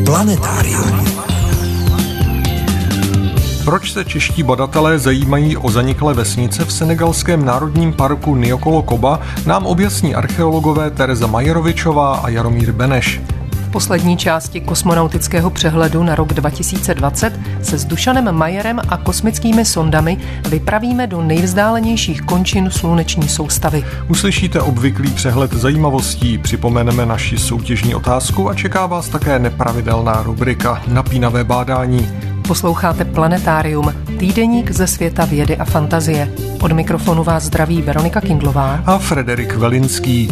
Planetárium. Proč se čeští badatelé zajímají o zaniklé vesnice v senegalském národním parku Niokolo Koba, nám objasní archeologové Tereza Majerovičová a Jaromír Beneš. V poslední části kosmonautického přehledu na rok 2020 se s Dušanem Majerem a kosmickými sondami vypravíme do nejvzdálenějších končin sluneční soustavy. Uslyšíte obvyklý přehled zajímavostí, připomeneme naši soutěžní otázku a čeká vás také nepravidelná rubrika Napínavé bádání. Posloucháte Planetárium, týdeník ze světa vědy a fantazie. Od mikrofonu vás zdraví Veronika Kindlová a Frederik Velinský.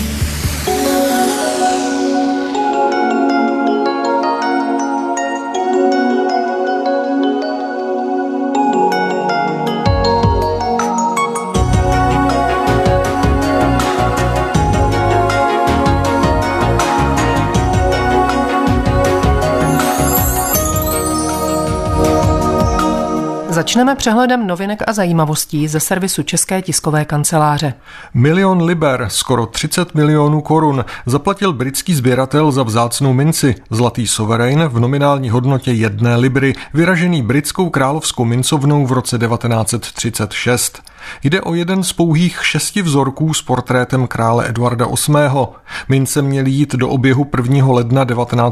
Začneme přehledem novinek a zajímavostí ze servisu České tiskové kanceláře. 1 milion liber, skoro 30 milionů korun, zaplatil britský sběratel za vzácnou minci, zlatý sovereign v nominální hodnotě 1 libry, vyražený britskou královskou mincovnou v roce 1936. Jde o jeden z pouhých 6 vzorků s portrétem krále Eduarda VIII. Mince měly jít do oběhu 1. ledna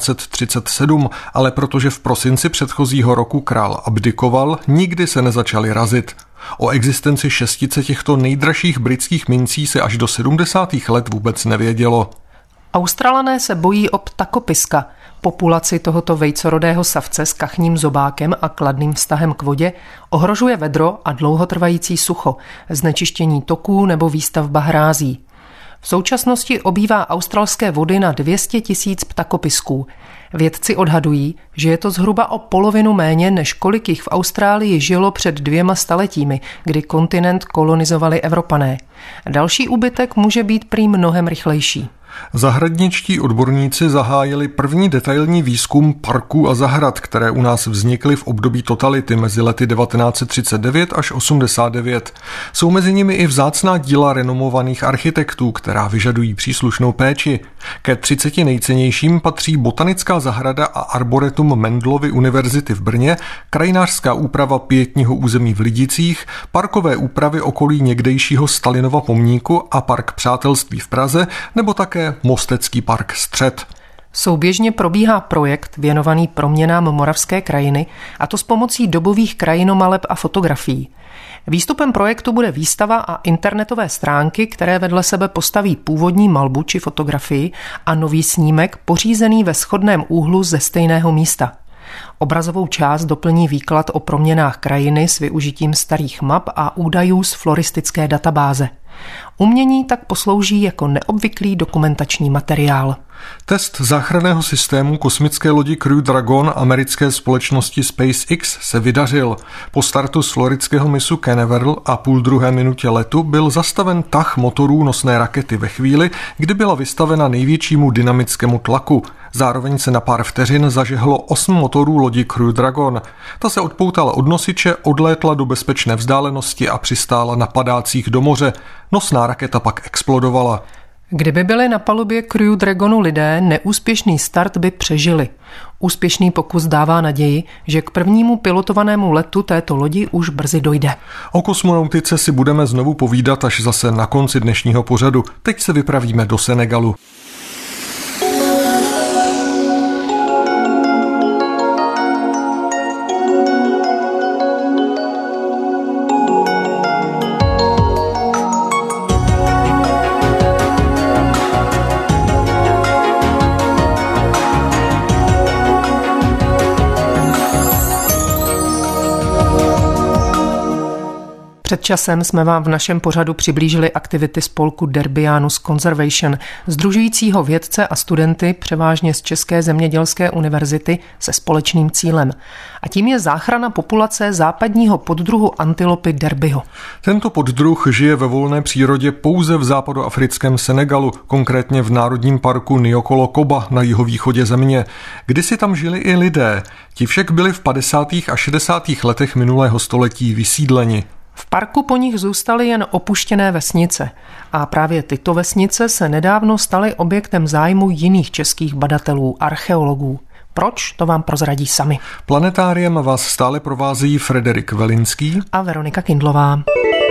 1937, ale protože v prosinci předchozího roku král abdikoval, nikdy se nezačaly razit. O existenci 6 těchto nejdražších britských mincí se až do 70. let vůbec nevědělo. Australané se bojí o ptakopiska. Populaci tohoto vejcorodého savce s kachním zobákem a kladným vztahem k vodě ohrožuje vedro a dlouhotrvající sucho, znečištění toků nebo výstavba hrází. V současnosti obývá australské vody na 200 000 ptakopisků. Vědci odhadují, že je to zhruba o polovinu méně, než kolik jich v Austrálii žilo před 2 staletími, kdy kontinent kolonizovali Evropané. Další úbytek může být prý mnohem rychlejší. Zahradničtí odborníci zahájili první detailní výzkum parků a zahrad, které u nás vznikly v období totality mezi lety 1939 až 89. Jsou mezi nimi i vzácná díla renomovaných architektů, která vyžadují příslušnou péči. Ke 30 nejcennějším patří botanická zahrada a arboretum Mendelovy univerzity v Brně, krajinářská úprava pietního území v Lidicích, parkové úpravy okolí někdejšího Stalinova pomníku a park Přátelství v Praze, nebo také Mostecký park Střed. Souběžně probíhá projekt věnovaný proměnám moravské krajiny, a to s pomocí dobových krajinomaleb a fotografií. Výstupem projektu bude výstava a internetové stránky, které vedle sebe postaví původní malbu či fotografii a nový snímek pořízený ve shodném úhlu ze stejného místa. Obrazovou část doplní výklad o proměnách krajiny s využitím starých map a údajů z floristické databáze. Umění tak poslouží jako neobvyklý dokumentační materiál. Test záchranného systému kosmické lodi Crew Dragon americké společnosti SpaceX se vydařil. Po startu z floridského mysu Canaveral a 1,5 minutě letu byl zastaven tah motorů nosné rakety ve chvíli, kdy byla vystavena největšímu dynamickému tlaku. Zároveň se na pár vteřin zažehlo 8 motorů lodi Crew Dragon. Ta se odpoutala od nosiče, odlétla do bezpečné vzdálenosti a přistála na padácích do moře. Nosná raketa pak explodovala. Kdyby byli na palubě Crew Dragonu lidé, neúspěšný start by přežili. Úspěšný pokus dává naději, že k prvnímu pilotovanému letu této lodi už brzy dojde. O kosmonautice si budeme znovu povídat až zase na konci dnešního pořadu. Teď se vypravíme do Senegalu. Před časem jsme vám v našem pořadu přiblížili aktivity spolku Derbianus Conservation, sdružujícího vědce a studenty převážně z České zemědělské univerzity se společným cílem. A tím je záchrana populace západního poddruhu antilopy derbyho. Tento poddruh žije ve volné přírodě pouze v západoafrickém Senegalu, konkrétně v národním parku Niokolo Koba na jihovýchodě země. Kdysi tam žili i lidé, ti však byli v 50. a 60. letech minulého století vysídleni. V parku po nich zůstaly jen opuštěné vesnice a právě tyto vesnice se nedávno staly objektem zájmu jiných českých badatelů, archeologů. Proč, to vám prozradí sami. Planetáriem vás stále provází Frederik Velinský a Veronika Kindlová.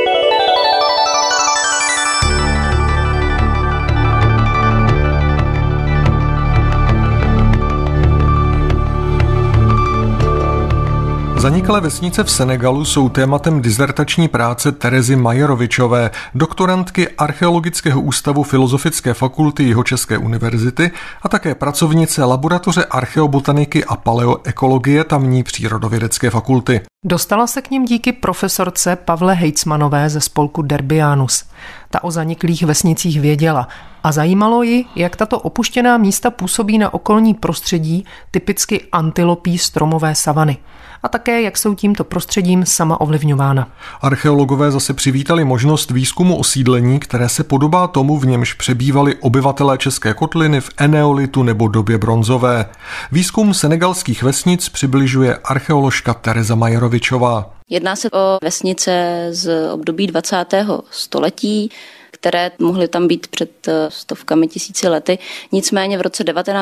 Zaniklé vesnice v Senegalu jsou tématem dizertační práce Terezy Majerovičové, doktorantky Archeologického ústavu Filozofické fakulty Jihočeské univerzity a také pracovnice laboratoře archeobotaniky a paleoekologie tamní přírodovědecké fakulty. Dostala se k nim díky profesorce Pavle Hejcmanové ze spolku Derbianus. Ta o zaniklých vesnicích věděla a zajímalo ji, jak tato opuštěná místa působí na okolní prostředí, typicky antilopí stromové savany. A také, jak jsou tímto prostředím sama ovlivňována. Archeologové zase přivítali možnost výzkumu osídlení, které se podobá tomu, v němž přebývali obyvatelé České kotliny v eneolitu nebo době bronzové. Výzkum senegalských vesnic přibližuje archeoložka Tereza Majerovičová. Jedná se o vesnice z období 20. století, které mohly tam být před stovkami tisíci lety. Nicméně v roce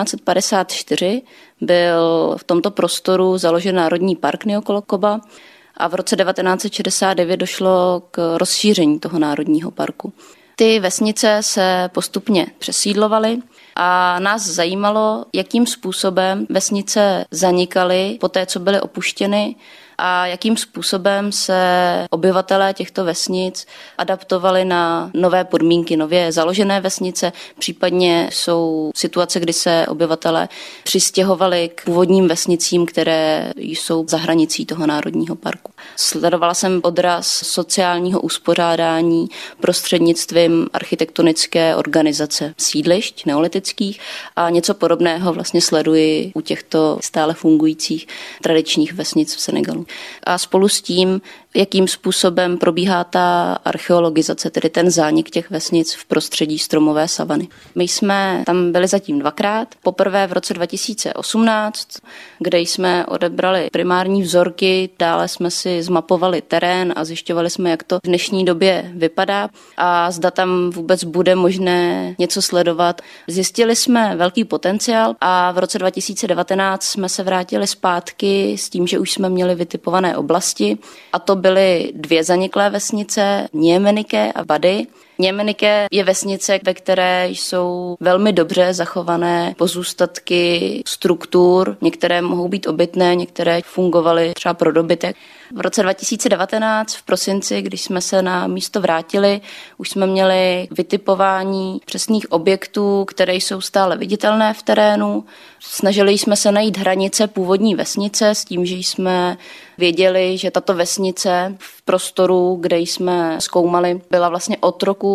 1954 byl v tomto prostoru založen Národní park Niokolo-Koba a v roce 1969 došlo k rozšíření toho národního parku. Ty vesnice se postupně přesídlovaly a nás zajímalo, jakým způsobem vesnice zanikaly po té, co byly opuštěny, a jakým způsobem se obyvatelé těchto vesnic adaptovali na nové podmínky, nově založené vesnice, případně jsou situace, kdy se obyvatelé přistěhovali k původním vesnicím, které jsou za hranicí toho národního parku. Sledovala jsem odraz sociálního uspořádání prostřednictvím architektonické organizace sídlišť neolitických a něco podobného vlastně sleduji u těchto stále fungujících tradičních vesnic v Senegalu. A spolu s tím, jakým způsobem probíhá ta archeologizace, tedy ten zánik těch vesnic v prostředí stromové savany. My jsme tam byli zatím dvakrát. Poprvé v roce 2018, kde jsme odebrali primární vzorky, dále jsme si zmapovali terén a zjišťovali jsme, jak to v dnešní době vypadá a zda tam vůbec bude možné něco sledovat. Zjistili jsme velký potenciál a v roce 2019 jsme se vrátili zpátky s tím, že už jsme měli vytipované oblasti a to byly 2 zaniklé vesnice, Němenike a Bady. Němenike je vesnice, ve které jsou velmi dobře zachované pozůstatky struktur. Některé mohou být obytné, některé fungovaly třeba pro dobytek. V roce 2019 v prosinci, když jsme se na místo vrátili, už jsme měli vytipování přesných objektů, které jsou stále viditelné v terénu. Snažili jsme se najít hranice původní vesnice s tím, že jsme věděli, že tato vesnice v prostoru, kde jsme zkoumali, byla vlastně od roku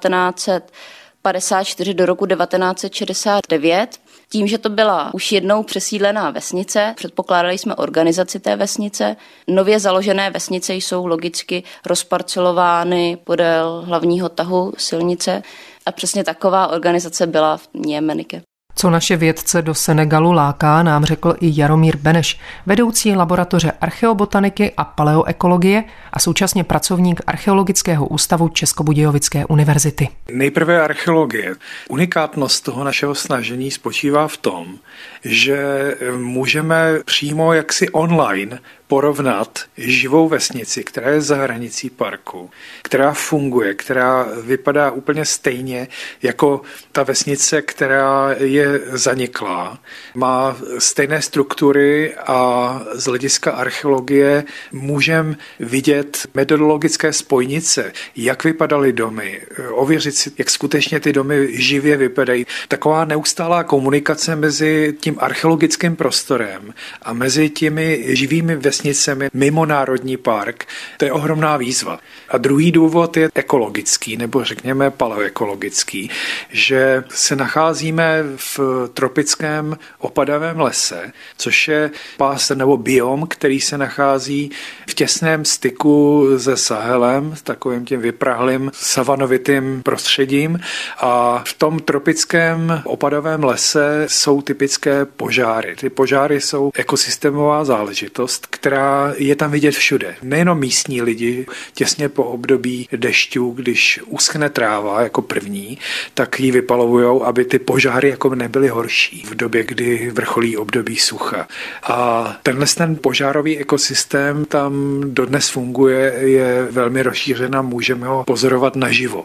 1954 do roku 1969. Tím, že to byla už jednou přesídlená vesnice, předpokládali jsme organizaci té vesnice. Nově založené vesnice jsou logicky rozparcelovány podél hlavního tahu silnice a přesně taková organizace byla v Němenike. Co naše vědce do Senegalu láká, nám řekl i Jaromír Beneš, vedoucí laboratoře archeobotaniky a paleoekologie a současně pracovník Archeologického ústavu Českobudějovické univerzity. Nejprve archeologie. Unikátnost toho našeho snažení spočívá v tom, že můžeme přímo jaksi online porovnat živou vesnici, která je za hranicí parku, která funguje, která vypadá úplně stejně jako ta vesnice, která je zaniklá. Má stejné struktury a z hlediska archeologie můžeme vidět metodologické spojnice, jak vypadaly domy, ověřit si, jak skutečně ty domy živě vypadají. Taková neustálá komunikace mezi tím archeologickým prostorem a mezi těmi živými vesnicemi mimo národní park, to je ohromná výzva. A druhý důvod je ekologický, nebo řekněme paleoekologický, že se nacházíme v tropickém opadavém lese, což je pás nebo biom, který se nachází v těsném styku se Sahelem, takovým tím vyprahlým savanovitým prostředím, a v tom tropickém opadavém lese jsou typické požáry. Ty požáry jsou ekosystémová záležitost, která je tam vidět všude. Nejenom místní lidi, těsně po období dešťů, když uschne tráva jako první, tak ji vypalovujou, aby ty požáry jako nebyly horší v době, kdy vrcholí období sucha. A ten požárový ekosystém tam dodnes funguje, je velmi rozšířen a můžeme ho pozorovat naživo.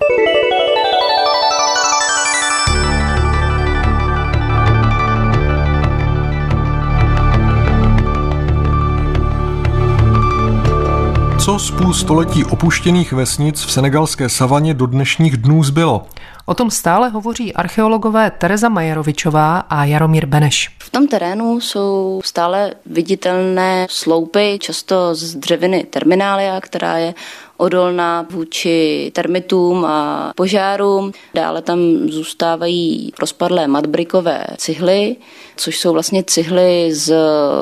Co z půl století opuštěných vesnic v senegalské savaně do dnešních dnů zbylo? O tom stále hovoří archeologové Tereza Majerovičová a Jaromír Beneš. V tom terénu jsou stále viditelné sloupy, často z dřeviny terminália, která je odolná vůči termitům a požárům. Dále tam zůstávají rozpadlé madbrikové cihly, což jsou vlastně cihly z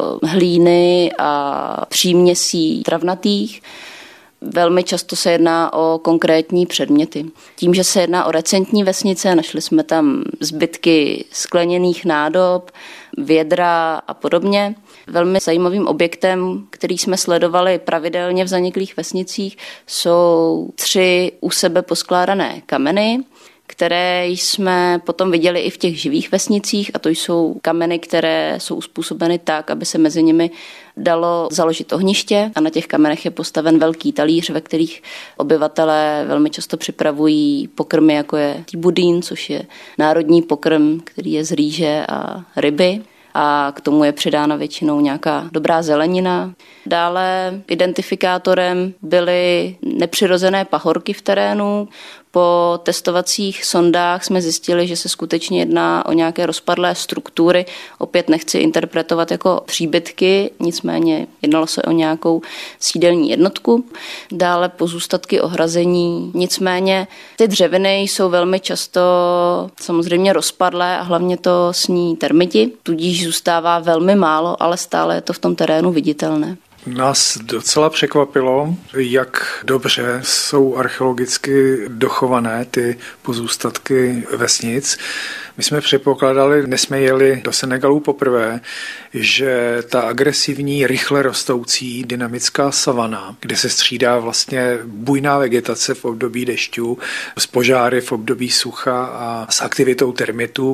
hlíny a příměsí travnatých. Velmi často se jedná o konkrétní předměty. Tím, že se jedná o recentní vesnice, našli jsme tam zbytky skleněných nádob, vědra a podobně. Velmi zajímavým objektem, který jsme sledovali pravidelně v zaniklých vesnicích, jsou 3 u sebe poskládané kameny, které jsme potom viděli i v těch živých vesnicích, a to jsou kameny, které jsou uspůsobeny tak, aby se mezi nimi dalo založit ohniště, a na těch kamenech je postaven velký talíř, ve kterých obyvatelé velmi často připravují pokrmy, jako je budín, což je národní pokrm, který je z rýže a ryby. A k tomu je přidána většinou nějaká dobrá zelenina. Dále identifikátorem byly nepřirozené pahorky v terénu. Po testovacích sondách jsme zjistili, že se skutečně jedná o nějaké rozpadlé struktury. Opět nechci interpretovat jako příbytky, nicméně jednalo se o nějakou sídelní jednotku. Dále pozůstatky ohrazení. Nicméně ty dřeviny jsou velmi často samozřejmě rozpadlé a hlavně to sní termiti, tudíž zůstává velmi málo, ale stále je to v tom terénu viditelné. Nás docela překvapilo, jak dobře jsou archeologicky dochované ty pozůstatky vesnic. My jsme předpokládali, než jsme jeli do Senegalu poprvé, že ta agresivní, rychle rostoucí dynamická savana, kde se střídá vlastně bujná vegetace v období dešťů, s požáry v období sucha a s aktivitou termitů,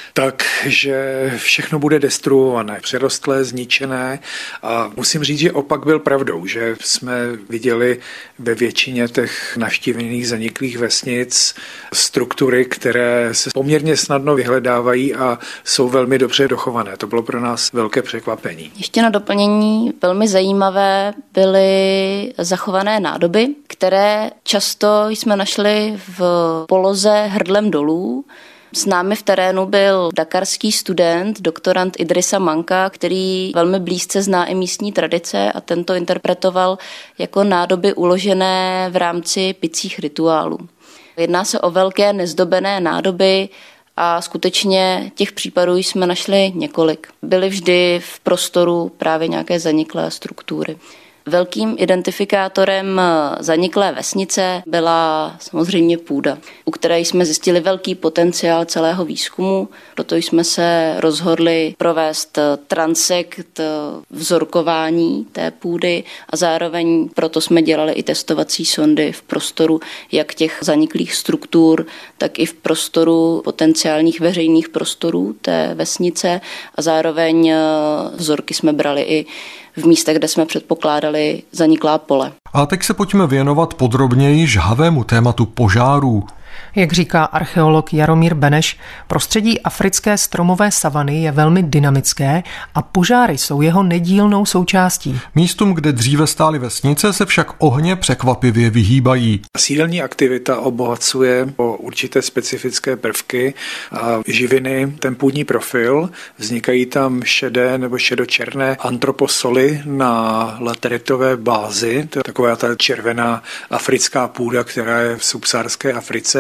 takže všechno bude destruované, přerostlé, zničené, a musím říct, že opak byl pravdou, že jsme viděli ve většině těch navštívených zaniklých vesnic struktury, které se poměrně snadno vyhledávají a jsou velmi dobře dochované. To bylo pro nás velké překvapení. Ještě na doplnění velmi zajímavé byly zachované nádoby, které často jsme našli v poloze hrdlem dolů. S námi v terénu byl dakarský student, doktorand Idrissa Manka, který velmi blízce zná i místní tradice, a tento interpretoval jako nádoby uložené v rámci picích rituálů. Jedná se o velké nezdobené nádoby a skutečně těch případů jsme našli několik. Byly vždy v prostoru právě nějaké zaniklé struktury. Velkým identifikátorem zaniklé vesnice byla samozřejmě půda, u které jsme zjistili velký potenciál celého výzkumu, proto jsme se rozhodli provést transekt vzorkování té půdy a zároveň proto jsme dělali i testovací sondy v prostoru jak těch zaniklých struktur, tak i v prostoru potenciálních veřejných prostorů té vesnice, a zároveň vzorky jsme brali i v místech, kde jsme předpokládali zaniklá pole. A teď se pojďme věnovat podrobněji žhavému tématu požárů. Jak říká archeolog Jaromír Beneš, prostředí africké stromové savany je velmi dynamické a požáry jsou jeho nedílnou součástí. Místům, kde dříve stály vesnice, se však ohně překvapivě vyhýbají. Sídelní aktivita obohacuje o určité specifické prvky a živiny ten půdní profil. Vznikají tam šedé nebo šedočerné antroposoly na lateritové bázi. To je taková ta červená africká půda, která je v subsaharské Africe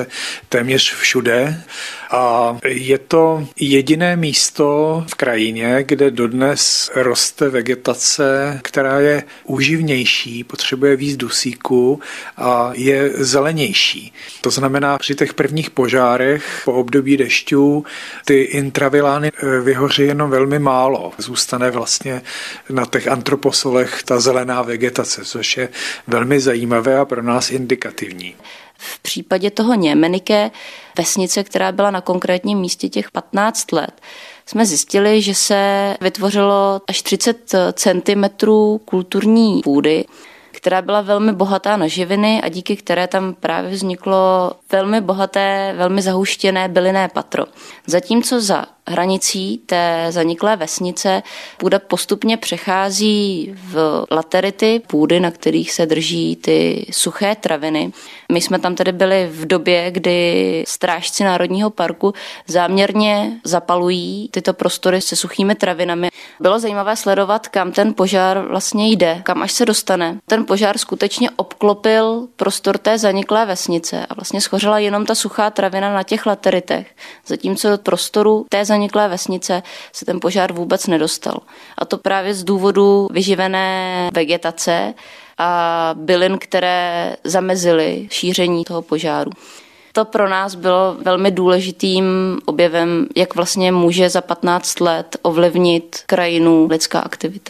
vegetace téměř všude a je to jediné místo v krajině, kde dodnes roste vegetace, která je úživnější, potřebuje víc dusíku a je zelenější. To znamená, při těch prvních požárech po období dešťů ty intravilány vyhoří jenom velmi málo. Zůstane vlastně na těch antroposolech ta zelená vegetace, což je velmi zajímavé a pro nás indikativní. V případě toho Němenike, vesnice, která byla na konkrétním místě těch 15 let, jsme zjistili, že se vytvořilo až 30 centimetrů kulturní půdy, která byla velmi bohatá na živiny a díky které tam právě vzniklo velmi bohaté, velmi zahuštěné bylinné patro. Zatímco za hranicí té zaniklé vesnice půda postupně přechází v laterity, půdy, na kterých se drží ty suché traviny. My jsme tam tedy byli v době, kdy strážci Národního parku záměrně zapalují tyto prostory se suchými travinami. Bylo zajímavé sledovat, kam ten požár vlastně jde, kam až se dostane. Ten požár skutečně obklopil prostor té zaniklé vesnice a vlastně schořela jenom ta suchá travina na těch lateritech, zatímco do prostoru té zaniklé vesnice se ten požár vůbec nedostal. A to právě z důvodu vyživené vegetace a bylin, které zamezily šíření toho požáru. To pro nás bylo velmi důležitým objevem, jak vlastně může za 15 let ovlivnit krajinu lidská aktivita.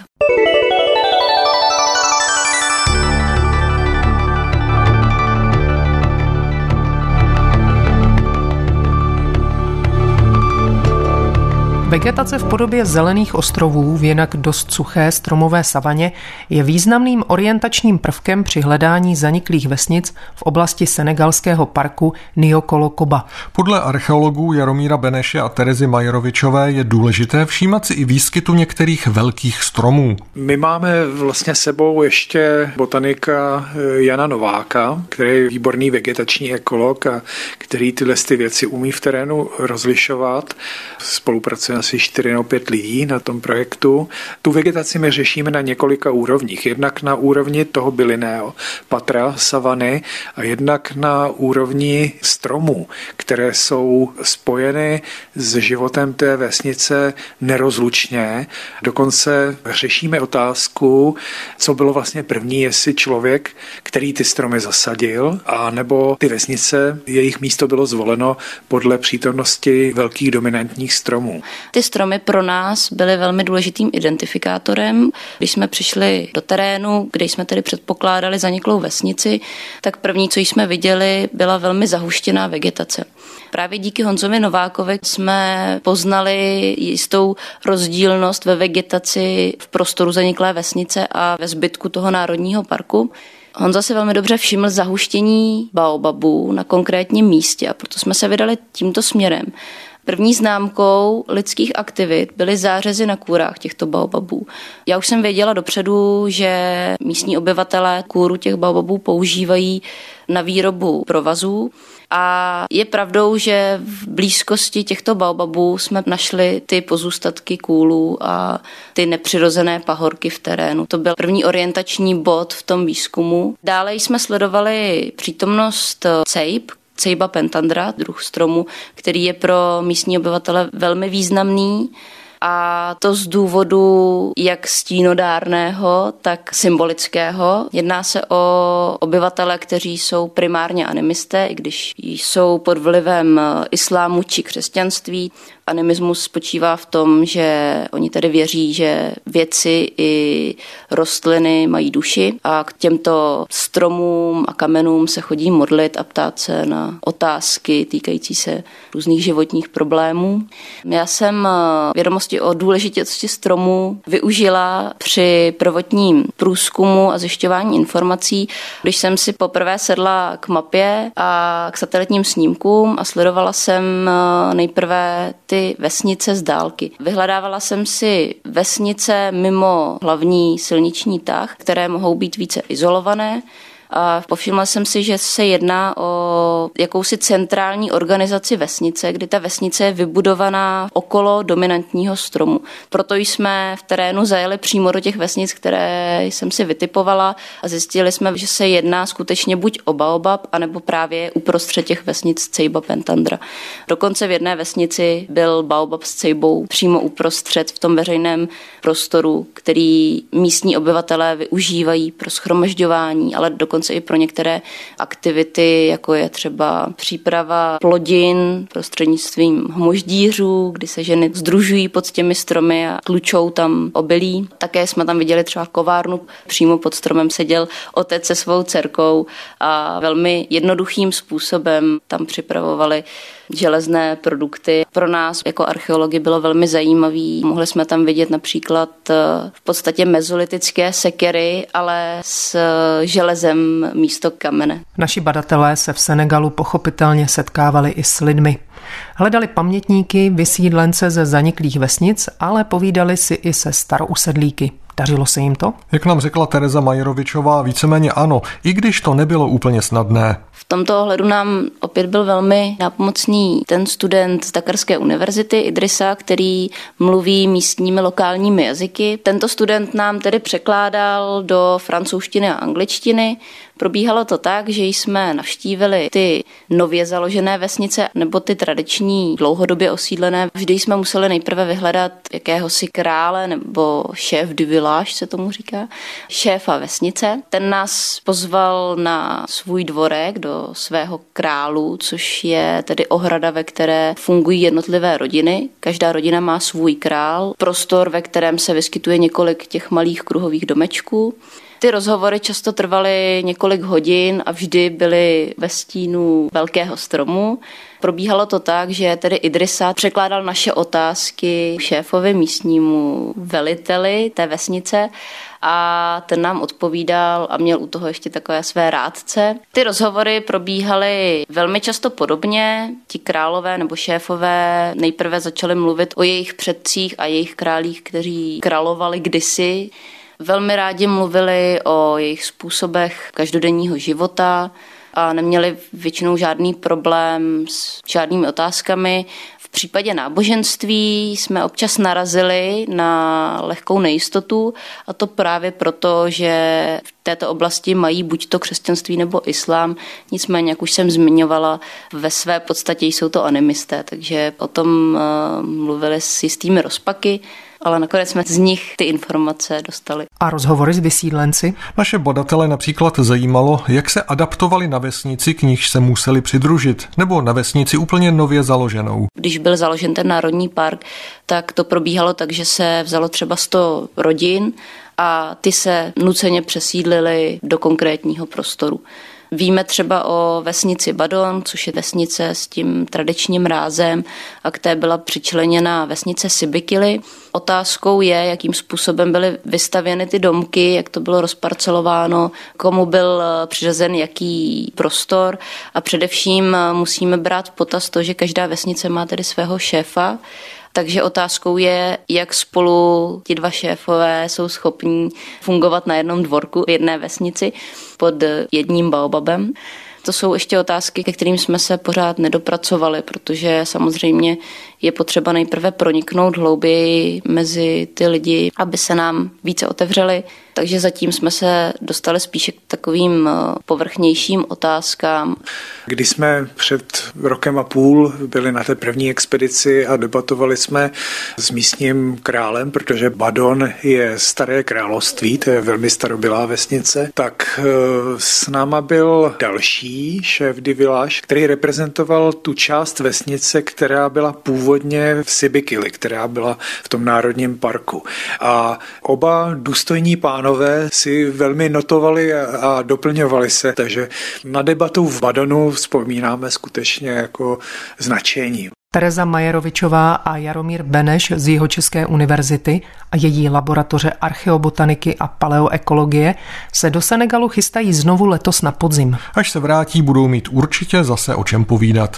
Vegetace v podobě zelených ostrovů v jinak dost suché stromové savaně je významným orientačním prvkem při hledání zaniklých vesnic v oblasti senegalského parku Niokolo Koba. Podle archeologů Jaromíra Beneše a Terezy Majerovičové je důležité všímat si i výskytu některých velkých stromů. My máme vlastně sebou ještě botanika Jana Nováka, který je výborný vegetační ekolog a který tyhle věci umí v terénu rozlišovat. Spolupracuje asi 4 nebo 5 lidí na tom projektu. Tu vegetaci my řešíme na několika úrovních. Jednak na úrovni toho bylinného patra, savany a jednak na úrovni stromů, které jsou spojeny s životem té vesnice nerozlučně. Dokonce řešíme otázku, co bylo vlastně první, jestli člověk, který ty stromy zasadil, a nebo ty vesnice, jejich místo bylo zvoleno podle přítomnosti velkých dominantních stromů. Ty stromy pro nás byly velmi důležitým identifikátorem. Když jsme přišli do terénu, kde jsme tedy předpokládali zaniklou vesnici, tak první, co jsme viděli, byla velmi zahuštěná vegetace. Právě díky Honzovi Novákovi jsme poznali jistou rozdílnost ve vegetaci v prostoru zaniklé vesnice a ve zbytku toho národního parku. Honza si velmi dobře všiml zahuštění baobabů na konkrétním místě a proto jsme se vydali tímto směrem. První známkou lidských aktivit byly zářezy na kůrách těchto baobabů. Já už jsem věděla dopředu, že místní obyvatelé kůru těch baobabů používají na výrobu provazů. A je pravdou, že v blízkosti těchto baobabů jsme našli ty pozůstatky kůlů a ty nepřirozené pahorky v terénu. To byl první orientační bod v tom výzkumu. Dále jsme sledovali přítomnost cejb, Ceiba pentandra, druh stromu, který je pro místní obyvatele velmi významný. A to z důvodu jak stínodárného, tak symbolického. Jedná se o obyvatele, kteří jsou primárně animisté, i když jsou pod vlivem islámu či křesťanství. Animismus spočívá v tom, že oni tedy věří, že věci i rostliny mají duši a k těmto stromům a kamenům se chodí modlit a ptát se na otázky týkající se různých životních problémů. Já jsem vědomosti o důležitosti stromů využila při prvotním průzkumu a zjišťování informací, když jsem si poprvé sedla k mapě a k satelitním snímkům a sledovala jsem nejprve ty vesnice z dálky. Vyhledávala jsem si vesnice mimo hlavní silniční tah, které mohou být více izolované, A povšimla jsem si, že se jedná o jakousi centrální organizaci vesnice, kdy ta vesnice je vybudovaná okolo dominantního stromu. Proto jsme v terénu zajeli přímo do těch vesnic, které jsem si vytipovala a zjistili jsme, že se jedná skutečně buď o baobab, anebo právě uprostřed těch vesnic cejba pentandra. Dokonce v jedné vesnici byl baobab s cejbou přímo uprostřed v tom veřejném prostoru, který místní obyvatelé využívají pro shromažďování, ale dokonce i pro některé aktivity, jako je třeba příprava plodin prostřednictvím hmoždířů, kdy se ženy sdružují pod těmi stromy a tlučou tam obilí. Také jsme tam viděli třeba kovárnu, přímo pod stromem seděl otec se svou dcerkou a velmi jednoduchým způsobem tam připravovali železné produkty. Pro nás jako archeology bylo velmi zajímavý. Mohli jsme tam vidět například v podstatě mezolitické sekery, ale s železem místo kamene. Naši badatelé se v Senegalu pochopitelně setkávali i s lidmi. Hledali pamětníky, vysídlence ze zaniklých vesnic, ale povídali si i se starousedlíky. Dařilo se jim to? Jak nám řekla Tereza Majerovičová, víceméně ano, i když to nebylo úplně snadné. V tomto ohledu nám opět byl velmi nápomocný ten student z Dakarské univerzity Idrisa, který mluví místními lokálními jazyky. Tento student nám tedy překládal do francouzštiny a angličtiny. Probíhalo to tak, že jsme navštívili ty nově založené vesnice nebo ty tradiční dlouhodobě osídlené. Vždy jsme museli nejprve vyhledat jakéhosi krále nebo šéf du village se tomu říká, šéfa vesnice. Ten nás pozval na svůj dvorek do svého králu, což je tedy ohrada, ve které fungují jednotlivé rodiny. Každá rodina má svůj král, prostor, ve kterém se vyskytuje několik těch malých kruhových domečků. Ty rozhovory často trvaly několik hodin a vždy byly ve stínu velkého stromu. Probíhalo to tak, že tedy Idrisa překládal naše otázky šéfovi, místnímu veliteli té vesnice a ten nám odpovídal a měl u toho ještě takové své rádce. Ty rozhovory probíhaly velmi často podobně. Ti králové nebo šéfové nejprve začali mluvit o jejich předcích a jejich králích, kteří královali kdysi. Velmi rádi mluvili o jejich způsobech každodenního života a neměli většinou žádný problém s žádnými otázkami. V případě náboženství jsme občas narazili na lehkou nejistotu a to právě proto, že v této oblasti mají buď to křesťanství nebo islám. Nicméně, jak už jsem zmiňovala, ve své podstatě jsou to animisté, takže o tom mluvili s jistými rozpaky, ale nakonec jsme z nich ty informace dostali. A rozhovory s vysídlenci? Naše badatele například zajímalo, jak se adaptovali na vesnici, k níž se museli přidružit, nebo na vesnici úplně nově založenou. Když byl založen ten národní park, tak to probíhalo tak, že se vzalo třeba 100 rodin a ty se nuceně přesídlily do konkrétního prostoru. Víme třeba o vesnici Badon, což je vesnice s tím tradičním rázem a k té byla přičleněna vesnice Sibikily. Otázkou je, jakým způsobem byly vystavěny ty domky, jak to bylo rozparcelováno, komu byl přiřazen jaký prostor a především musíme brát v potaz to, že každá vesnice má tedy svého šéfa. Takže otázkou je, jak spolu ti dva šéfové jsou schopní fungovat na jednom dvorku, jedné vesnici pod jedním baobabem. To jsou ještě otázky, ke kterým jsme se pořád nedopracovali, protože samozřejmě je potřeba nejprve proniknout hlouběji mezi ty lidi, aby se nám více otevřeli. Takže zatím jsme se dostali spíše k takovým povrchnějším otázkám. Když jsme před rokem a půl byli na té první expedici a debatovali jsme s místním králem, protože Badon je staré království, to je velmi starobylá vesnice, tak s náma byl další šéf du village, který reprezentoval tu část vesnice, která byla původně v Sibikily, která byla v tom národním parku. A oba důstojní pánové si velmi notovali a doplňovali se, takže na debatu v Badonu vzpomínáme skutečně jako značení. Tereza Majerovičová a Jaromír Beneš z Jihočeské univerzity a její laboratoře archeobotaniky a paleoekologie se do Senegalu chystají znovu letos na podzim. Až se vrátí, budou mít určitě zase o čem povídat.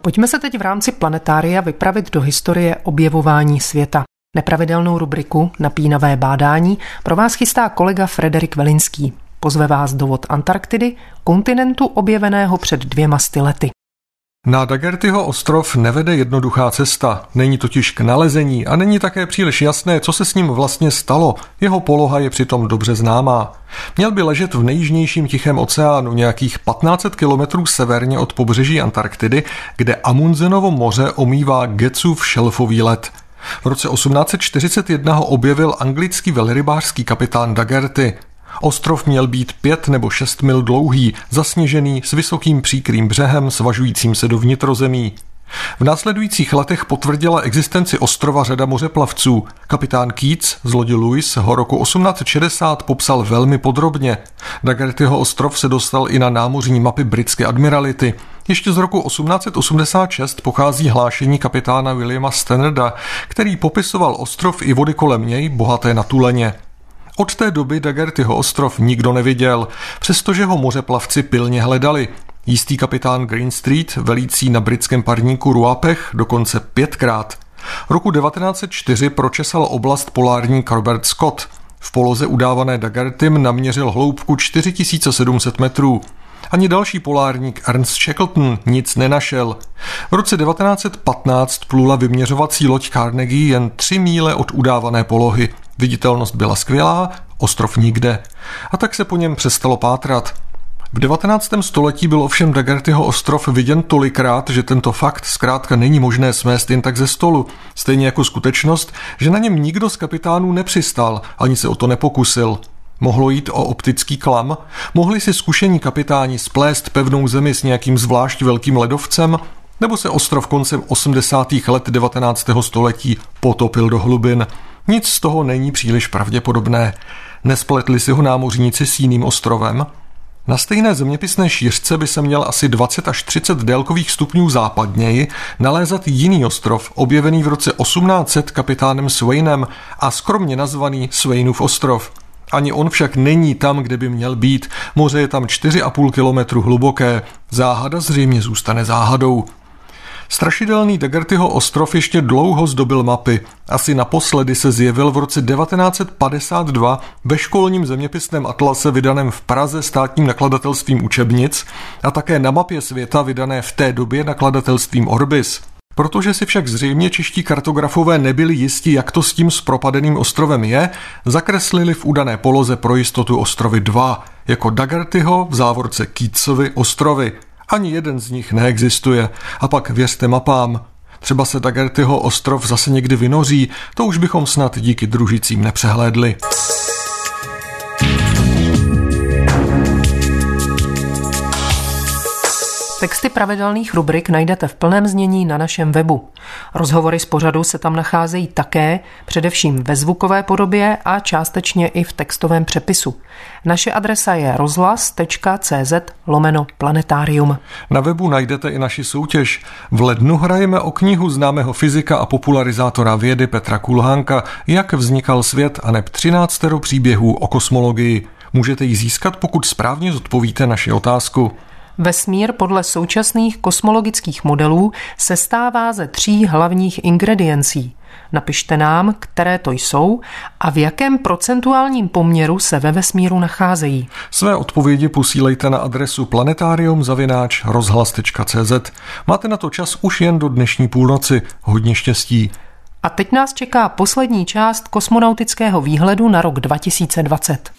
Pojďme se teď v rámci planetária vypravit do historie objevování světa. Nepravidelnou rubriku Napínavé bádání pro vás chystá kolega Frederik Velinský. Pozve vás do vod Antarktidy, kontinentu objeveného před 200 lety. Na Dagertyho ostrov nevede jednoduchá cesta, není totiž k nalezení a není také příliš jasné, co se s ním vlastně stalo. Jeho poloha je přitom dobře známá. Měl by ležet v nejjižnějším Tichém oceánu, nějakých 1500 kilometrů severně od pobřeží Antarktidy, kde Amundsenovo moře omývá Gecův šelfový led. V roce 1841 ho objevil anglický velrybářský kapitán Dagerty. Ostrov měl být 5 nebo 6 mil dlouhý, zasněžený, s vysokým příkrým břehem svažujícím se do vnitrozemí. V následujících letech potvrdila existenci ostrova řada mořeplavců. Kapitán Keats z lodi Lewis ho roku 1860 popsal velmi podrobně. Dagertyho ostrov se dostal i na námořní mapy britské admirality. Ještě z roku 1886 pochází hlášení kapitána Williama Stannarda, který popisoval ostrov i vody kolem něj, bohaté na tuleně. Od té doby Dagertyho ostrov nikdo neviděl, přestože ho mořeplavci pilně hledali. Jistý kapitán Greenstreet, velící na britském parníku Ruapech, dokonce 5krát. Roku 1904 pročesal oblast polární Robert Scott. V poloze udávané Dagertym naměřil hloubku 4700 metrů. Ani další polárník Ernst Shackleton nic nenašel. V roce 1915 plula vyměřovací loď Carnegie jen 3 míle od udávané polohy. Viditelnost byla skvělá, ostrov nikde. A tak se po něm přestalo pátrat. V 19. století byl ovšem Dagertyho ostrov viděn tolikrát, že tento fakt zkrátka není možné smést jen tak ze stolu. Stejně jako skutečnost, že na něm nikdo z kapitánů nepřistal, ani se o to nepokusil. Mohlo jít o optický klam? Mohli si zkušení kapitáni splést pevnou zemi s nějakým zvlášť velkým ledovcem? Nebo se ostrov koncem 80. let 19. století potopil do hlubin? Nic z toho není příliš pravděpodobné. Nespletli si ho námořníci s jiným ostrovem? Na stejné zeměpisné šířce by se měl asi 20 až 30 délkových stupňů západněji nalézat jiný ostrov, objevený v roce 1800 kapitánem Swainem a skromně nazvaný Swainův ostrov. Ani on však není tam, kde by měl být. Moře je tam 4,5 kilometru hluboké. Záhada zřejmě zůstane záhadou. Strašidelný Dagertyho ostrov ještě dlouho zdobil mapy. Asi naposledy se zjevil v roce 1952 ve školním zeměpisném atlase vydaném v Praze státním nakladatelstvím Učebnic a také na mapě světa vydané v té době nakladatelstvím Orbis. Protože si však zřejmě čeští kartografové nebyli jisti, jak to s tím zpropadeným ostrovem je, zakreslili v udané poloze pro jistotu ostrovy 2, jako Dagertyho v závorce Keatsovy ostrovy. Ani jeden z nich neexistuje. A pak věřte mapám. Třeba se Dagertyho ostrov zase někdy vynoří, to už bychom snad díky družicím nepřehlédli. Texty pravidelných rubrik najdete v plném znění na našem webu. Rozhovory z pořadu se tam nacházejí také, především ve zvukové podobě a částečně i v textovém přepisu. Naše adresa je rozhlas.cz/planetarium. Na webu najdete i naši soutěž. V lednu hrajeme o knihu známého fyzika a popularizátora vědy Petra Kulhánka Jak vznikal svět a neb 13 příběhů o kosmologii. Můžete ji získat, pokud správně zodpovíte naši otázku. Vesmír podle současných kosmologických modelů sestává ze 3 hlavních ingrediencí. Napište nám, které to jsou a v jakém procentuálním poměru se ve vesmíru nacházejí. Své odpovědi posílejte na adresu planetarium@rozhlas.cz. Máte na to čas už jen do dnešní půlnoci. Hodně štěstí. A teď nás čeká poslední část kosmonautického výhledu na rok 2020.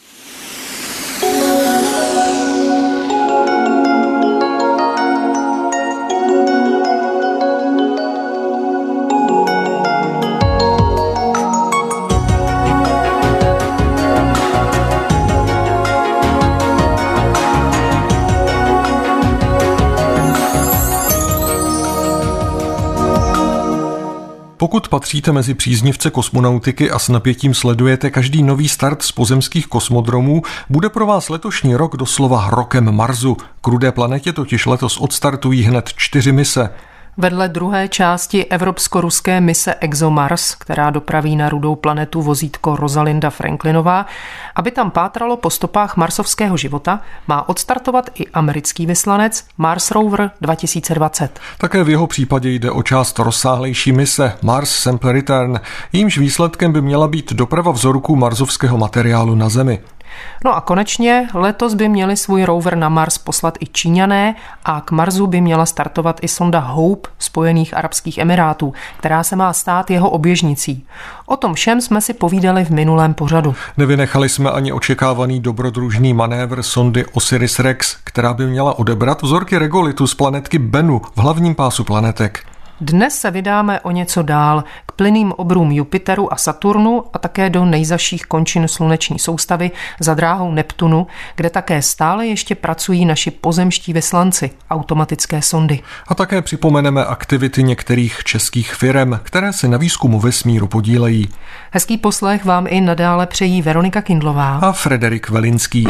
Pokud patříte mezi příznivce kosmonautiky a s napětím sledujete každý nový start z pozemských kosmodromů, bude pro vás letošní rok doslova rokem Marsu. K rudé planetě totiž letos odstartují hned 4 mise. Vedle druhé části evropsko-ruské mise ExoMars, která dopraví na rudou planetu vozítko Rosalinda Franklinová, aby tam pátralo po stopách marsovského života, má odstartovat i americký vyslanec Mars Rover 2020. Také v jeho případě jde o část rozsáhlejší mise Mars Sample Return, jímž výsledkem by měla být doprava vzorků marsovského materiálu na Zemi. No a konečně letos by měli svůj rover na Mars poslat i Číňané a k Marsu by měla startovat i sonda Hope Spojených arabských emirátů, která se má stát jeho oběžnicí. O tom všem jsme si povídali v minulém pořadu. Nevynechali jsme ani očekávaný dobrodružný manévr sondy Osiris-Rex, která by měla odebrat vzorky regolitu z planetky Bennu v hlavním pásu planetek. Dnes se vydáme o něco dál k plynným obrům Jupiteru a Saturnu a také do nejzazších končin sluneční soustavy za dráhou Neptunu, kde také stále ještě pracují naši pozemští vyslanci, automatické sondy. A také připomeneme aktivity některých českých firem, které se na výzkumu vesmíru podílejí. Hezký poslech vám i nadále přejí Veronika Kindlová a Frederik Velinský.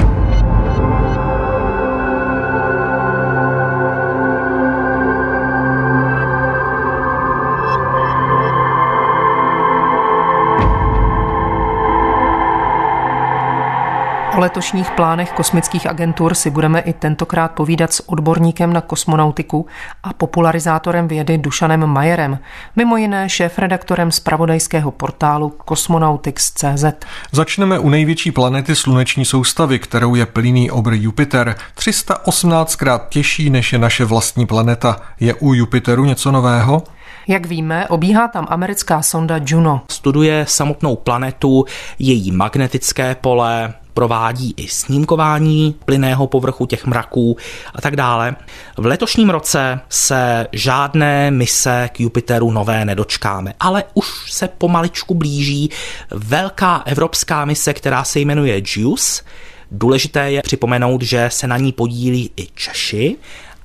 O letošních plánech kosmických agentur si budeme i tentokrát povídat s odborníkem na kosmonautiku a popularizátorem vědy Dušanem Majerem, mimo jiné šéfredaktorem zpravodajského portálu Cosmonautics.cz. Začneme u největší planety sluneční soustavy, kterou je plynný obr Jupiter, 318krát těžší než je naše vlastní planeta. Je u Jupiteru něco nového? Jak víme, obíhá tam americká sonda Juno. Studuje samotnou planetu, její magnetické pole, provádí i snímkování plynného povrchu těch mraků a tak dále. V letošním roce se žádné mise k Jupiteru nové nedočkáme, ale už se pomaličku blíží velká evropská mise, která se jmenuje JUICE. Důležité je připomenout, že se na ní podílí i Češi.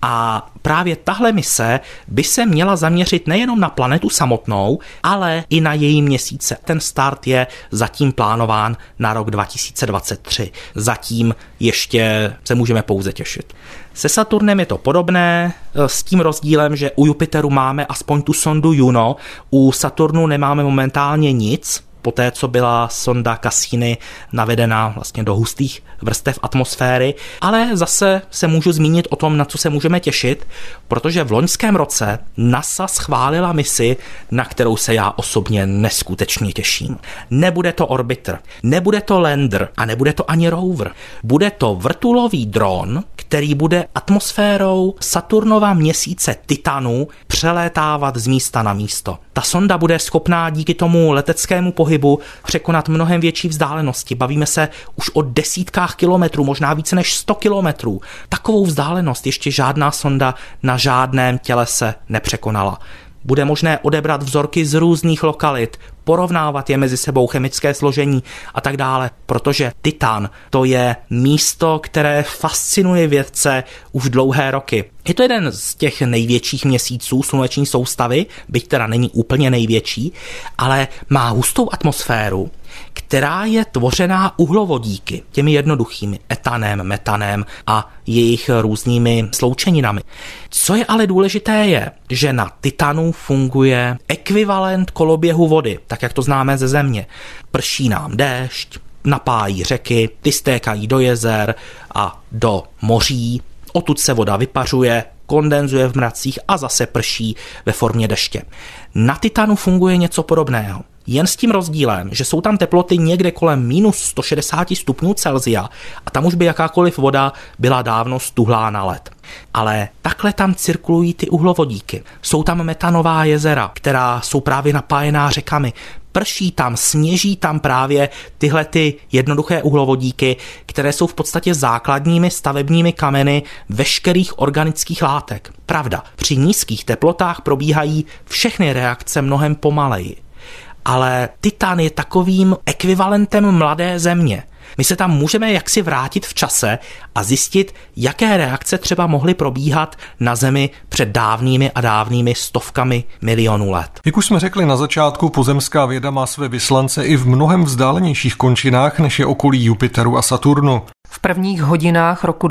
A právě tahle mise by se měla zaměřit nejenom na planetu samotnou, ale i na její měsíce. Ten start je zatím plánován na rok 2023. Zatím ještě se můžeme pouze těšit. Se Saturnem je to podobné, s tím rozdílem, že u Jupiteru máme aspoň tu sondu Juno, u Saturnu nemáme momentálně nic, poté, co byla sonda Cassini navedena vlastně do hustých vrstev atmosféry, ale zase se můžu zmínit o tom, na co se můžeme těšit, protože v loňském roce NASA schválila misi, na kterou se já osobně neskutečně těším. Nebude to orbiter, nebude to lander a nebude to ani rover. Bude to vrtulový dron, který bude atmosférou Saturnova měsíce Titanu přelétávat z místa na místo. Ta sonda bude schopná díky tomu leteckému pohybu překonat mnohem větší vzdálenosti. Bavíme se už o desítkách kilometrů, možná více než 100 kilometrů. Takovou vzdálenost ještě žádná sonda na žádném tělese nepřekonala. Bude možné odebrat vzorky z různých lokalit, porovnávat je mezi sebou, chemické složení a tak dále, protože Titan to je místo, které fascinuje vědce už dlouhé roky. Je to jeden z těch největších měsíců sluneční soustavy, byť teda není úplně největší, ale má hustou atmosféru, která je tvořená uhlovodíky, těmi jednoduchými, etanem, metanem a jejich různými sloučeninami. Co je ale důležité je, že na Titanu funguje ekvivalent koloběhu vody, tak jak to známe ze Země. Prší nám déšť, napájí řeky, ty stékají do jezer a do moří, odtud se voda vypařuje, kondenzuje v mracích a zase prší ve formě deště. Na Titanu funguje něco podobného. Jen s tím rozdílem, že jsou tam teploty někde kolem minus 160 stupňů Celsia a tam už by jakákoliv voda byla dávno stuhlá na led. Ale takhle tam cirkulují ty uhlovodíky. Jsou tam metanová jezera, která jsou právě napájená řekami. Prší tam, sněží tam právě tyhle ty jednoduché uhlovodíky, které jsou v podstatě základními stavebními kameny veškerých organických látek. Pravda, při nízkých teplotách probíhají všechny reakce mnohem pomaleji. Ale Titan je takovým ekvivalentem mladé Země. My se tam můžeme jaksi vrátit v čase a zjistit, jaké reakce třeba mohly probíhat na Zemi před dávnými a dávnými stovkami milionů let. Jak už jsme řekli na začátku, pozemská věda má své vyslance i v mnohem vzdálenějších končinách, než je okolí Jupiteru a Saturnu. V prvních hodinách roku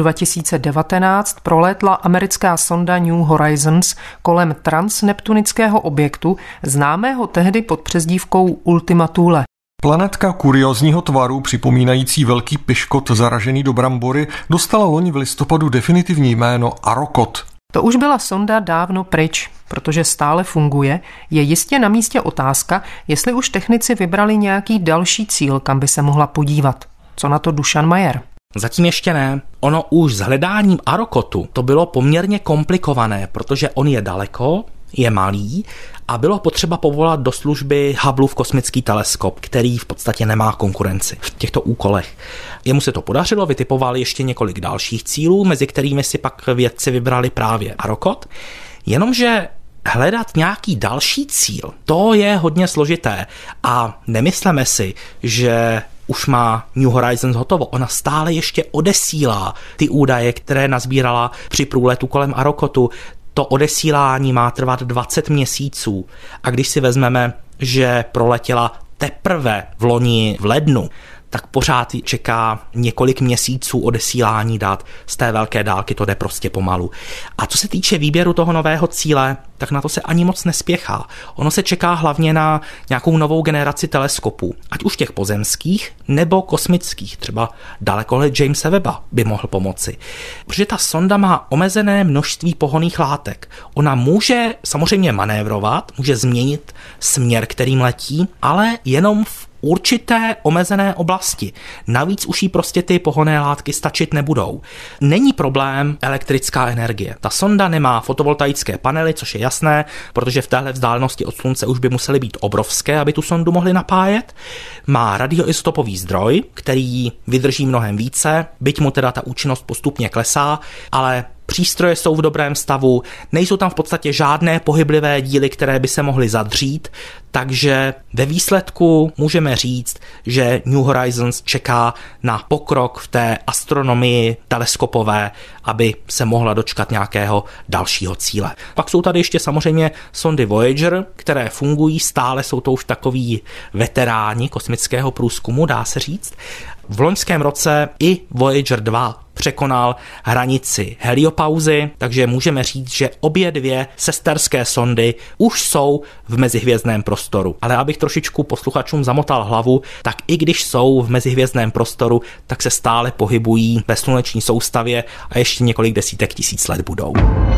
2019 prolétla americká sonda New Horizons kolem transneptunického objektu, známého tehdy pod přezdívkou Ultima Thule. Planetka kuriózního tvaru, připomínající velký piškot zaražený do brambory, dostala loni v listopadu definitivní jméno Arrokoth. To už byla sonda dávno pryč, protože stále funguje. Je jistě na místě otázka, jestli už technici vybrali nějaký další cíl, kam by se mohla podívat. Co na to Dušan Majer? Zatím ještě ne. Ono už s hledáním Arrokothu to bylo poměrně komplikované, protože on je daleko, je malý a bylo potřeba povolat do služby Hubbleův kosmický teleskop, který v podstatě nemá konkurenci v těchto úkolech. Jemu se to podařilo, vytipovali ještě několik dalších cílů, mezi kterými si pak vědci vybrali právě Arrokoth, jenomže hledat nějaký další cíl, to je hodně složité a nemysleme si, že už má New Horizons hotovo. Ona stále ještě odesílá ty údaje, které nazbírala při průletu kolem Arrokothu. To odesílání má trvat 20 měsíců. A když si vezmeme, že proletěla teprve v loni v lednu, tak pořád čeká několik měsíců odesílání dat. Z té velké dálky to jde prostě pomalu. A co se týče výběru toho nového cíle, tak na to se ani moc nespěchá. Ono se čeká hlavně na nějakou novou generaci teleskopů, ať už těch pozemských nebo kosmických. Třeba dalekohled Jamesa Webba by mohl pomoci. Protože ta sonda má omezené množství pohonných látek. Ona může samozřejmě manévrovat, může změnit směr, kterým letí, ale jenom v určité omezené oblasti. Navíc už jí prostě ty pohonné látky stačit nebudou. Není problém elektrická energie. Ta sonda nemá fotovoltaické panely, což je jasné, protože v téhle vzdálenosti od slunce už by musely být obrovské, aby tu sondu mohli napájet. Má radioizotopový zdroj, který vydrží mnohem více, byť mu teda ta účinnost postupně klesá, ale přístroje jsou v dobrém stavu, nejsou tam v podstatě žádné pohyblivé díly, které by se mohly zadřít, takže ve výsledku můžeme říct, že New Horizons čeká na pokrok v té astronomii teleskopové, aby se mohla dočkat nějakého dalšího cíle. Pak jsou tady ještě samozřejmě sondy Voyager, které fungují stále, jsou to už takoví veteráni kosmického průzkumu, dá se říct. V loňském roce i Voyager 2 překonal hranici heliopauzy, takže můžeme říct, že obě dvě sesterské sondy už jsou v mezihvězdném prostoru. Ale abych trošičku posluchačům zamotal hlavu, tak i když jsou v mezihvězdném prostoru, tak se stále pohybují ve sluneční soustavě a ještě několik desítek tisíc let budou.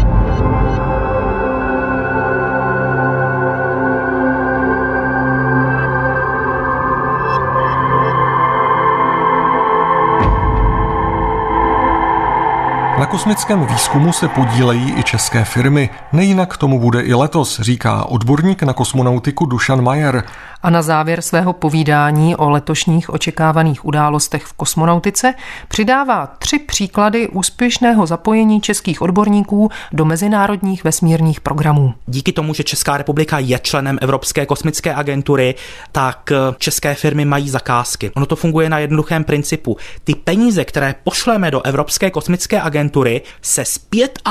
Na kosmickém výzkumu se podílejí i české firmy. Nejinak tomu bude i letos, říká odborník na kosmonautiku Dušan Majer. A na závěr svého povídání o letošních očekávaných událostech v kosmonautice přidává 3 příklady úspěšného zapojení českých odborníků do mezinárodních vesmírných programů. Díky tomu, že Česká republika je členem Evropské kosmické agentury, tak české firmy mají zakázky. Ono to funguje na jednoduchém principu. Ty peníze, které pošleme do Evropské kosmické agentury, se z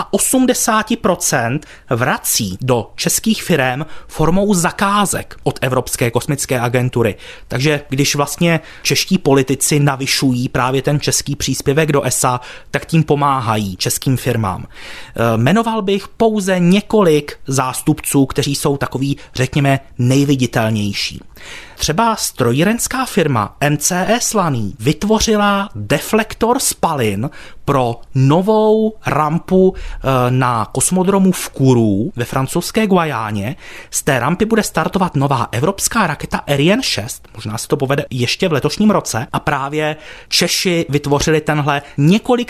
85% vrací do českých firem formou zakázek od Evropské kosmické agentury. Takže když vlastně čeští politici navyšují právě ten český příspěvek do ESA, tak tím pomáhají českým firmám. Jmenoval bych pouze několik zástupců, kteří jsou takový, řekněme, nejviditelnější. Třeba strojírenská firma MCE Slaný vytvořila deflektor spalin pro novou rampu na kosmodromu v Kourou ve francouzské Guajáně. Z té rampy bude startovat nová evropská raketa Ariane 6, možná se to povede ještě v letošním roce, a právě Češi vytvořili tenhle několik set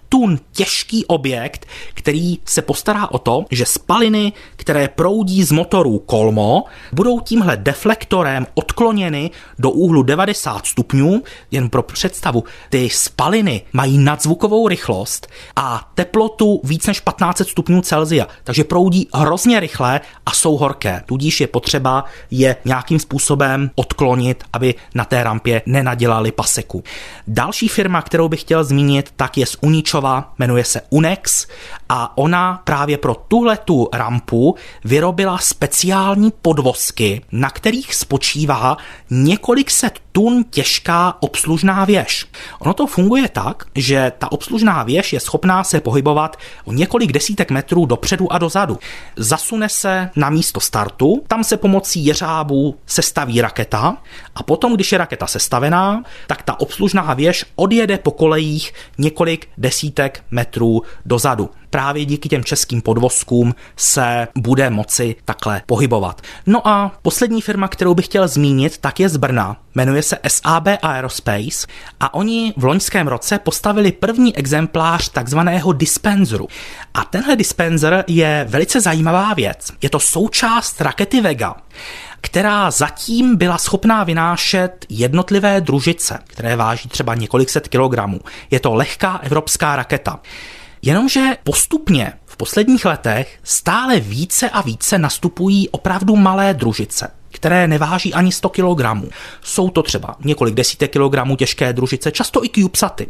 tun těžký objekt, který se postará o to, že spaliny, které proudí z motorů kolmo, budou tímhle deflektorem odkloněny do úhlu 90 stupňů. Jen pro představu, ty spaliny mají nadzvukovou rychlost a teplotu víc než 1500 stupňů Celsia, takže proudí hrozně rychle a jsou horké. Tudíž je potřeba je nějakým způsobem odklonit, aby na té rampě nenadělali paseku. Další firma, kterou bych chtěl zmínit, tak je z Uničova, jmenuje se Unex a ona právě pro tuhletu rampu vyrobila speciální podvozky, na kterých spočívá několik set tun těžká obslužná věž. Ono to funguje tak, že ta obslužná věž je schopná se pohybovat o několik desítek metrů dopředu a dozadu. Zasune se na místo startu, tam se pomocí jeřábů sestaví raketa a potom, když je raketa sestavená, tak ta obslužná věž odjede po kolejích několik desítek metrů dozadu. Právě díky těm českým podvozkům se bude moci takhle pohybovat. No a poslední firma, kterou bych chtěl zmínit, tak je z Brna. Jmenuje se SAB Aerospace a oni v loňském roce postavili první exemplář takzvaného dispenzeru. A tenhle dispenzer je velice zajímavá věc. Je to součást rakety Vega, která zatím byla schopná vynášet jednotlivé družice, které váží třeba několik set kilogramů. Je to lehká evropská raketa. Jenomže postupně v posledních letech stále více a více nastupují opravdu malé družice, které neváží ani 100 kg. Jsou to třeba několik desítek kilogramů těžké družice, často i CubeSaty.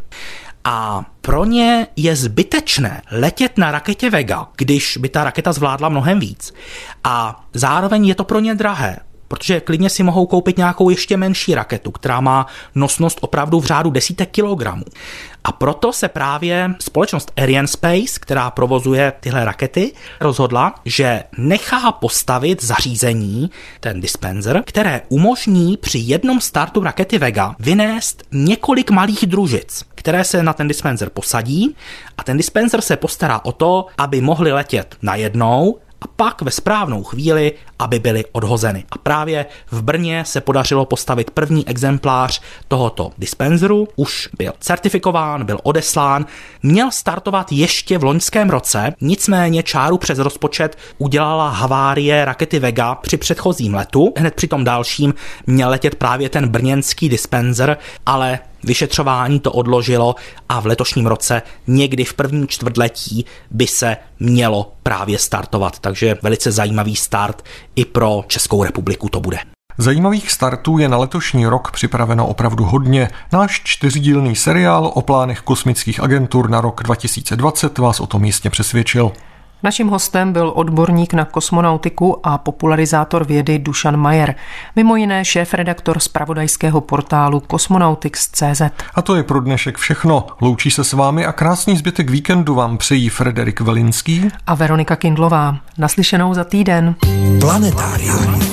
A pro ně je zbytečné letět na raketě Vega, když by ta raketa zvládla mnohem víc. A zároveň je to pro ně drahé, protože klidně si mohou koupit nějakou ještě menší raketu, která má nosnost opravdu v řádu desítek kilogramů. A proto se právě společnost Arianespace, která provozuje tyhle rakety, rozhodla, že nechá postavit zařízení, ten dispenzer, které umožní při jednom startu rakety Vega vynést několik malých družic, které se na ten dispenzer posadí a ten dispenzer se postará o to, aby mohly letět najednou a pak ve správnou chvíli, aby byly odhozeny. A právě v Brně se podařilo postavit první exemplář tohoto dispenzeru, už byl certifikován, byl odeslán, měl startovat ještě v loňském roce, nicméně čáru přes rozpočet udělala havárie rakety Vega při předchozím letu. Hned při tom dalším měl letět právě ten brněnský dispenzer, ale vyšetřování to odložilo a v letošním roce někdy v prvním čtvrtletí by se mělo právě startovat. Takže velice zajímavý start i pro Českou republiku to bude. Zajímavých startů je na letošní rok připraveno opravdu hodně. Náš 4dílný seriál o plánech kosmických agentur na rok 2020 vás o tom jistě přesvědčil. Naším hostem byl odborník na kosmonautiku a popularizátor vědy Dušan Majer, mimo jiné šéfredaktor zpravodajského portálu Cosmonautics.cz. A to je pro dnešek všechno. Loučí se s vámi a krásný zbytek víkendu vám přejí Frederik Velinský a Veronika Kindlová. Naslyšenou za týden. Planetárium.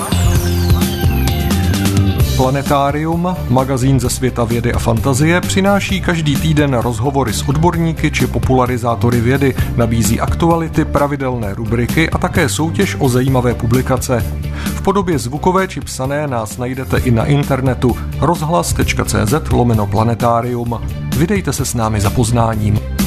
Planetárium, magazín ze světa vědy a fantazie, přináší každý týden rozhovory s odborníky či popularizátory vědy, nabízí aktuality, pravidelné rubriky a také soutěž o zajímavé publikace. V podobě zvukové či psané nás najdete i na internetu rozhlas.cz/planetárium. Vydejte se s námi za poznáním.